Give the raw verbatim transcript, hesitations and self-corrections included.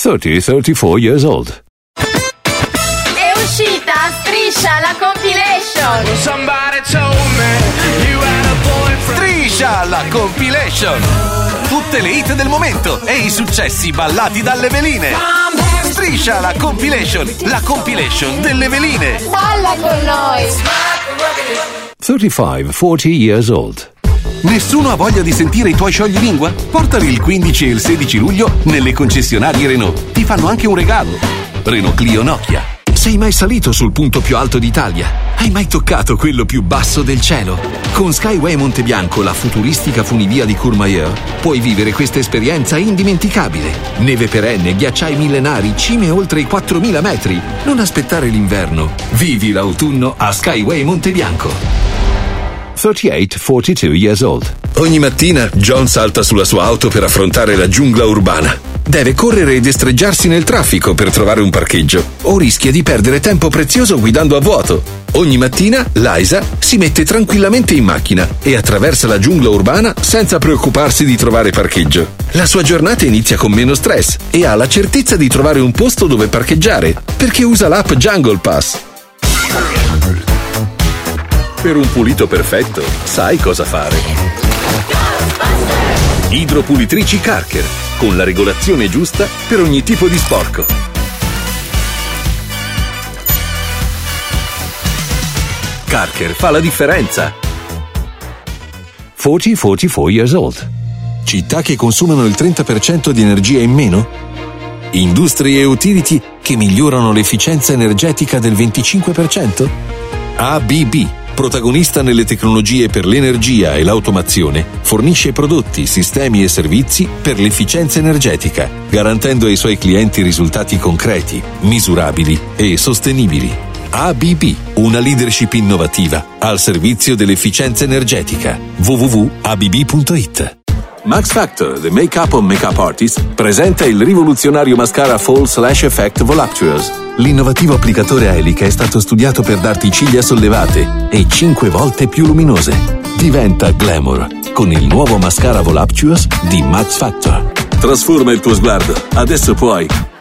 thirty, thirty-four years old. È uscita Striscia la compilation. Somebody told me you had a boyfriend. Striscia la compilation. Tutte le hit del momento e i successi ballati dalle veline. Striscia la compilation, la compilation delle veline. Balla con noi. thirty-five, forty years old. Nessuno ha voglia di sentire i tuoi scioglilingua? Portali il quindici e il sedici luglio nelle concessionarie Renault. Ti fanno anche un regalo. Renault Clio Nokia. Sei mai salito sul punto più alto d'Italia? Hai mai toccato quello più basso del cielo? Con Skyway Montebianco, la futuristica funivia di Courmayeur, puoi vivere questa esperienza indimenticabile. Neve perenne, ghiacciai millenari, cime oltre i quattromila metri. Non aspettare l'inverno. Vivi l'autunno a Skyway Montebianco. thirty-eight, forty-two years old. Ogni mattina John salta sulla sua auto per affrontare la giungla urbana. Deve correre e destreggiarsi nel traffico per trovare un parcheggio o rischia di perdere tempo prezioso guidando a vuoto. Ogni mattina Liza si mette tranquillamente in macchina e attraversa la giungla urbana senza preoccuparsi di trovare parcheggio. La sua giornata inizia con meno stress e ha la certezza di trovare un posto dove parcheggiare perché usa l'app Jungle Pass. Per un pulito perfetto, sai cosa fare. Idropulitrici Carker, con la regolazione giusta per ogni tipo di sporco. Carker fa la differenza. forty, forty-four years old. Città che consumano il trenta per cento di energia in meno? Industrie e utility che migliorano l'efficienza energetica del venticinque per cento? A B B, protagonista nelle tecnologie per l'energia e l'automazione, fornisce prodotti, sistemi e servizi per l'efficienza energetica, garantendo ai suoi clienti risultati concreti, misurabili e sostenibili. A B B, una leadership innovativa al servizio dell'efficienza energetica. w w w punto a b b punto i t. Max Factor, the make-up on make-up artist, presenta il rivoluzionario mascara Fall Slash Effect Voluptuous. L'innovativo applicatore a elica è stato studiato per darti ciglia sollevate e cinque volte più luminose. Diventa glamour con il nuovo mascara Voluptuous di Max Factor. Trasforma il tuo sguardo. Adesso puoi